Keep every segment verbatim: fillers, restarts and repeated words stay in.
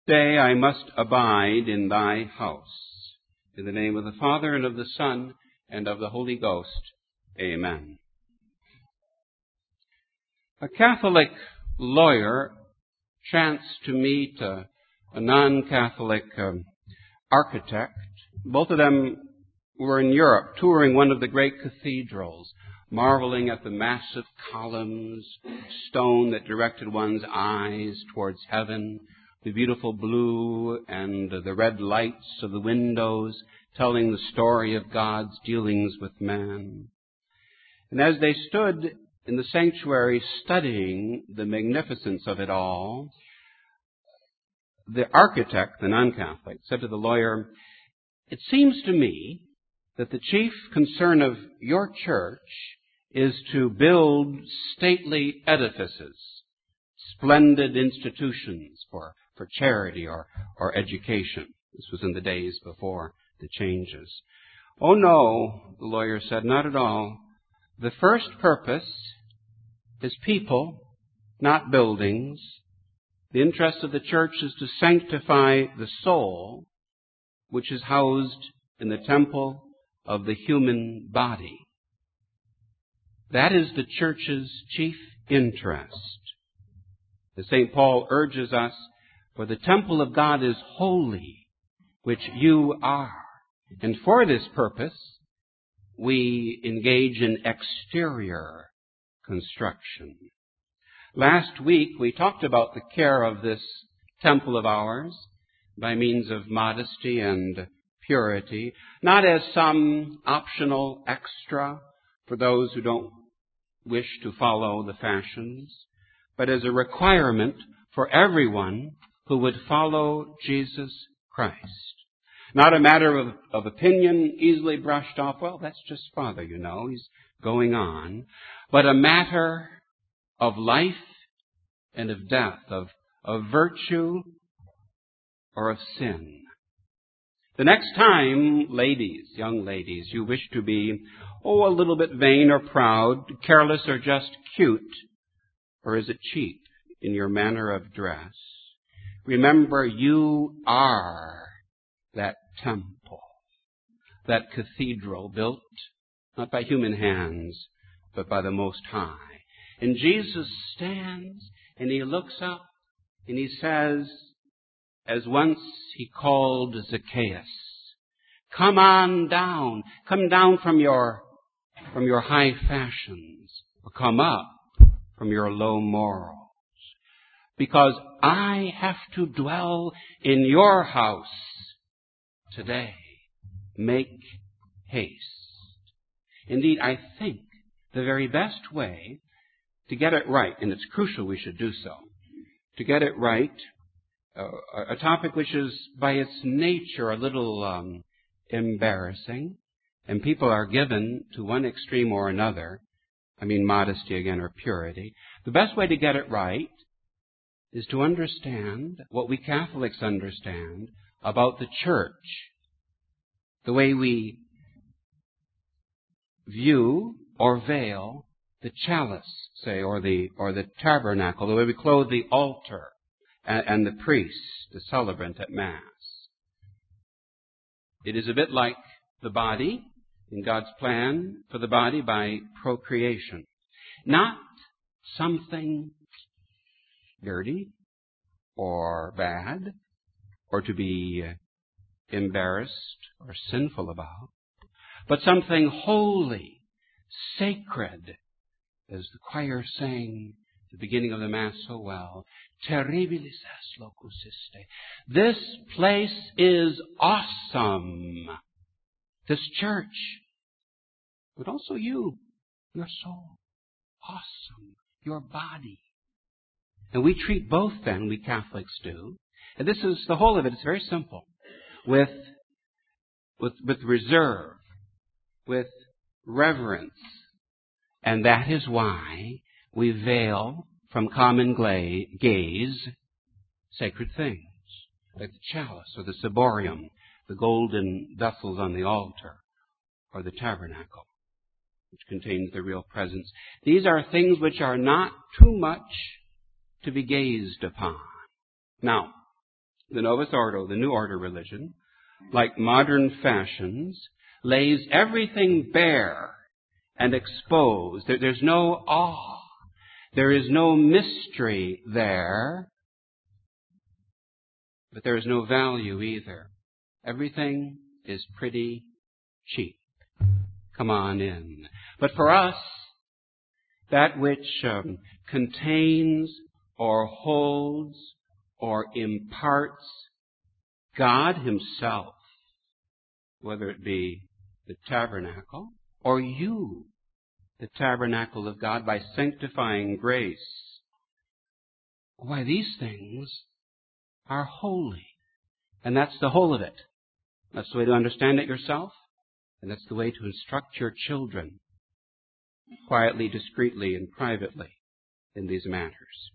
Day I must abide in thy house. In the name of the Father, and of the Son, and of the Holy Ghost. Amen. A Catholic lawyer chanced to meet a, a non-Catholic um, architect. Both of them were in Europe, touring one of the great cathedrals, marveling at the massive columns, stone that directed one's eyes towards heaven, the beautiful blue and the red lights of the windows telling the story of God's dealings with man. And as they stood in the sanctuary studying the magnificence of it all, the architect, the non-Catholic, said to the lawyer, "It seems to me that the chief concern of your church is to build stately edifices, splendid institutions for, for charity or, or education." This was in the days before the changes. "Oh no," the lawyer said, "not at all. The first purpose is people, not buildings. The interest of the church is to sanctify the soul, which is housed in the temple of the human body. That is the church's chief interest. As Saint Paul urges us, for the temple of God is holy, which you are. And for this purpose, we engage in exterior construction." Last week, we talked about the care of this temple of ours by means of modesty and purity, not as some optional extra for those who don't wish to follow the fashions, but as a requirement for everyone who would follow Jesus Christ. Not a matter of, of opinion easily brushed off, well, that's just Father, you know, he's going on, but a matter of life and of death, of, of virtue or of sin. The next time, ladies, young ladies, you wish to be, oh, a little bit vain or proud, careless or just cute, or is it cheap in your manner of dress, remember you are that temple, that cathedral built not by human hands, but by the Most High. And Jesus stands and he looks up and he says, as once he called Zacchaeus, "Come on down, come down from your, from your high fashions, or come up from your low morals, because I have to dwell in your house today. Make haste." Indeed, I think the very best way to get it right, and it's crucial we should do so, to get it right, uh, a topic which is by its nature a little um, embarrassing, and people are given to one extreme or another, I mean modesty again or purity. The best way to get it right is to understand what we Catholics understand about the church, the way we view or veil the chalice, say, or the or the tabernacle, the way we clothe the altar and, and the priest, the celebrant at Mass. It is a bit like the body, in God's plan for the body by procreation. Not something dirty or bad or to be embarrassed or sinful about, but something holy, sacred, as the choir sang at the beginning of the Mass so well, terribilis est locus iste. This place is awesome. This church, but also you, your soul, awesome, your body. And we treat both then, we Catholics do, and this is the whole of it, it's very simple, with, with, with reserve, with reverence. And that is why we veil from common gla- gaze sacred things, like the chalice or the ciborium, the golden vessels on the altar, or the tabernacle, which contains the real presence. These are things which are not too much to be gazed upon. Now, the Novus Ordo, the New Order religion, like modern fashions, lays everything bare and exposed. There, there's no awe. There is no mystery there. But there is no value either. Everything is pretty cheap. Come on in. But for us, that which um, contains or holds or imparts God Himself, whether it be the tabernacle or you, the tabernacle of God, by sanctifying grace, why, these things are holy. And that's the whole of it. That's the way to understand it yourself, and that's the way to instruct your children quietly, discreetly, and privately in these matters.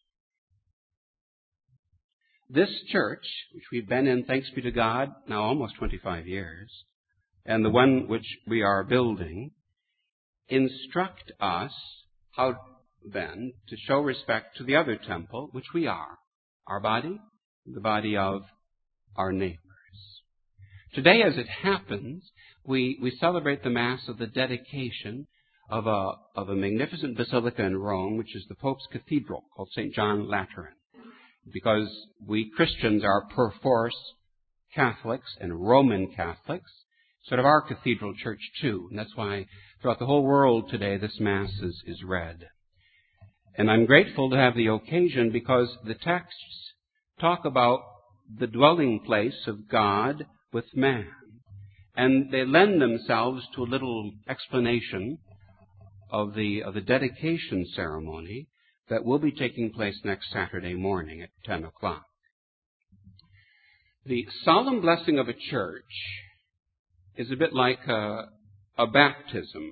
This church, which we've been in, thanks be to God, now almost twenty-five years, and the one which we are building, instruct us how then to show respect to the other temple, which we are, our body, the body of our neighbors. Today, as it happens, we, we celebrate the Mass of the dedication of a, of a magnificent basilica in Rome, which is the Pope's Cathedral, called Saint John Lateran. Because we Christians are perforce Catholics and Roman Catholics, sort of our cathedral church too. And that's why throughout the whole world today this Mass is, is read. And I'm grateful to have the occasion because the texts talk about the dwelling place of God with man. And they lend themselves to a little explanation of the, of the dedication ceremony that will be taking place next Saturday morning at ten o'clock. The solemn blessing of a church is a bit like a, a baptism.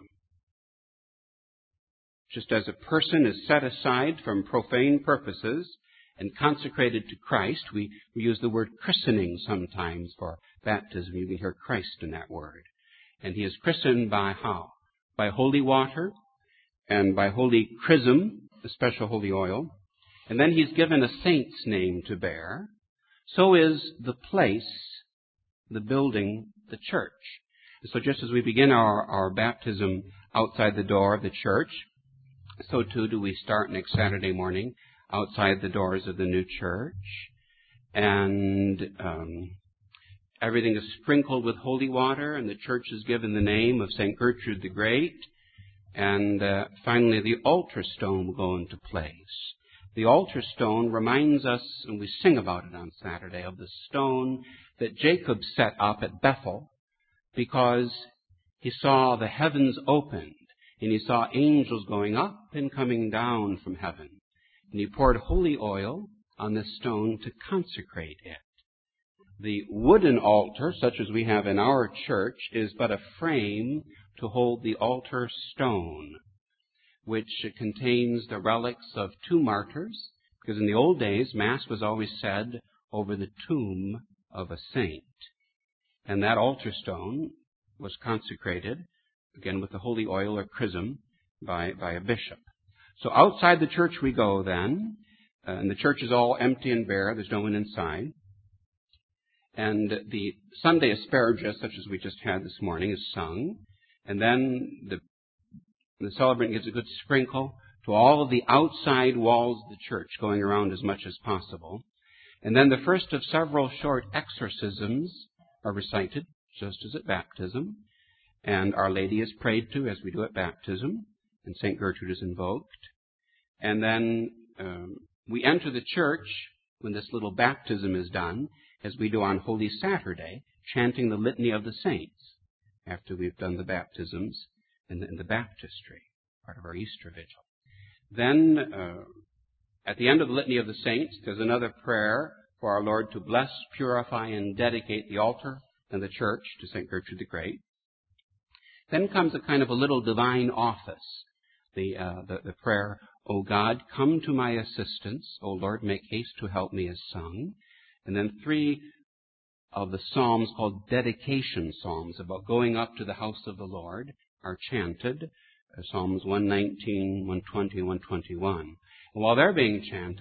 Just as a person is set aside from profane purposes and consecrated to Christ, we, we use the word christening sometimes for baptism. You can hear Christ in that word. And he is christened by how? By holy water and by holy chrism, the special holy oil. And then he's given a saint's name to bear. So is the place, the building, the church. And so just as we begin our, our baptism outside the door of the church, so too do we start next Saturday morning outside the doors of the new church. And um, everything is sprinkled with holy water, and the church is given the name of Saint Gertrude the Great. And uh, finally, the altar stone will go into place. The altar stone reminds us, and we sing about it on Saturday, of the stone that Jacob set up at Bethel because he saw the heavens opened and he saw angels going up and coming down from heaven. And he poured holy oil on this stone to consecrate it. The wooden altar, such as we have in our church, is but a frame to hold the altar stone, which contains the relics of two martyrs, because in the old days, Mass was always said over the tomb of a saint. And that altar stone was consecrated, again with the holy oil or chrism, by, by a bishop. So outside the church we go then, uh, and the church is all empty and bare, there's no one inside. And the Sunday asparagus, such as we just had this morning, is sung. And then the, the celebrant gives a good sprinkle to all of the outside walls of the church, going around as much as possible. And then the first of several short exorcisms are recited, just as at baptism. And Our Lady is prayed to, as we do at baptism, and Saint Gertrude is invoked. And then um, we enter the church when this little baptism is done, as we do on Holy Saturday, chanting the Litany of the Saints, after we've done the baptisms and the, and the baptistry, part of our Easter Vigil. Then, uh, at the end of the Litany of the Saints, there's another prayer for our Lord to bless, purify, and dedicate the altar and the church to Saint Gertrude the Great. Then comes a kind of a little divine office, the, uh, the, the prayer, O God, come to my assistance. O Lord, make haste to help me, is sung. And then three of the psalms called dedication psalms about going up to the house of the Lord are chanted, uh, Psalms one nineteen, one twenty, and one twenty-one. And while they're being chanted,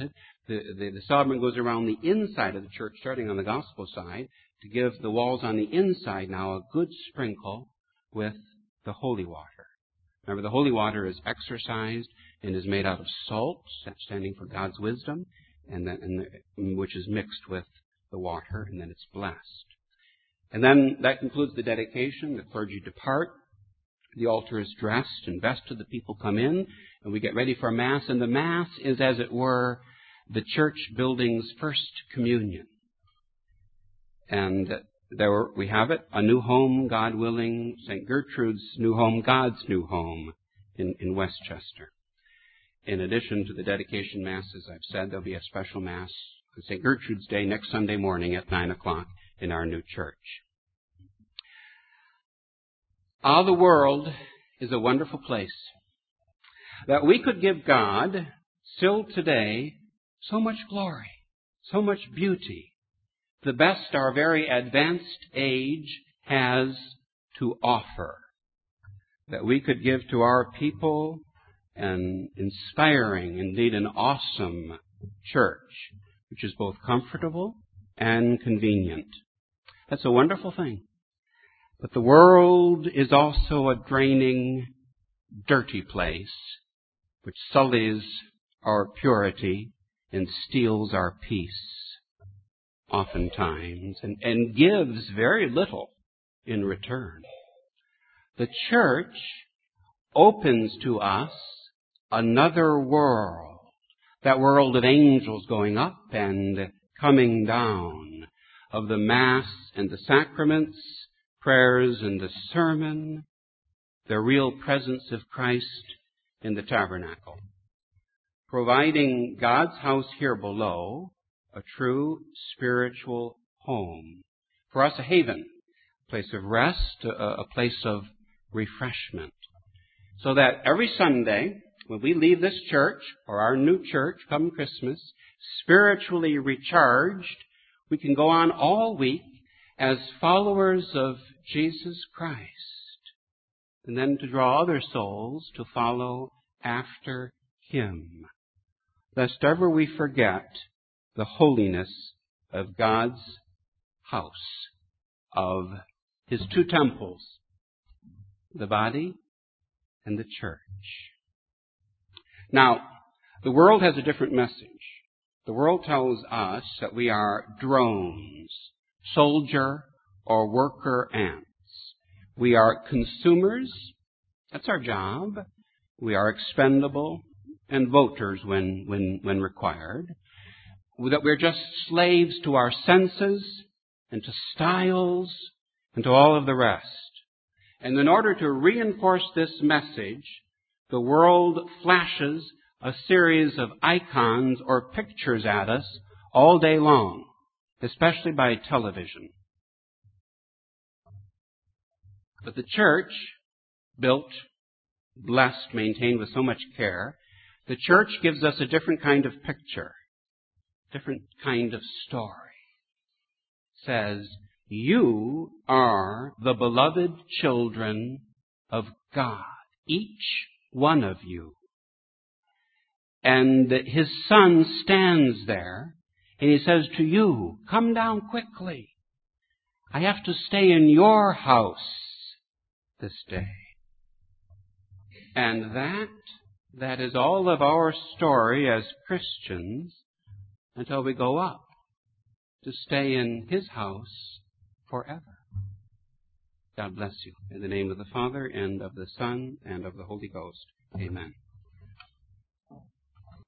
The, the, the celebrant goes around the inside of the church, starting on the gospel side, to give the walls on the inside now a good sprinkle with the holy water. Remember, the holy water is exorcised and is made out of salt, standing for God's wisdom, and then, and the, which is mixed with the water, and then it's blessed. And then that concludes the dedication. The clergy depart. The altar is dressed and vested. The people come in, and we get ready for Mass. And the Mass is, as it were, the church building's first communion. And there we have it, a new home, God willing, Saint Gertrude's new home, God's new home in, in Westchester. In addition to the dedication Mass, as I've said, there'll be a special Mass on Saint Gertrude's Day next Sunday morning at nine o'clock in our new church. Ah, the world is a wonderful place that we could give God, still today, so much glory, so much beauty, the best our very advanced age has to offer, that we could give to our people an inspiring, indeed an awesome church, which is both comfortable and convenient. That's a wonderful thing. But the world is also a draining, dirty place, which sullies our purity and steals our peace, oftentimes, and, and gives very little in return. The church opens to us another world, that world of angels going up and coming down, of the Mass and the sacraments, prayers and the sermon, the real presence of Christ in the tabernacle, providing God's house here below, a true spiritual home. For us, a haven, a place of rest, a, a place of refreshment. So that every Sunday, when we leave this church, or our new church come Christmas, spiritually recharged, we can go on all week as followers of Jesus Christ, and then to draw other souls to follow after Him, lest ever we forget the holiness of God's house, of His two temples, the body and the church. Now, the world has a different message. The world tells us that we are drones, soldier or worker ants. We are consumers. That's our job. We are expendable and voters when, when, when required. That we're just slaves to our senses and to styles and to all of the rest. And in order to reinforce this message, the world flashes a series of icons or pictures at us all day long, especially by television. But the church, built, blessed, maintained with so much care, the church gives us a different kind of picture, different kind of story. It says, you are the beloved children of God, each one of you. And His Son stands there, and He says to you, come down quickly. I have to stay in your house this day. And that, that is all of our story as Christians until we go up to stay in His house forever. God bless you. In the name of the Father, and of the Son, and of the Holy Ghost. Amen.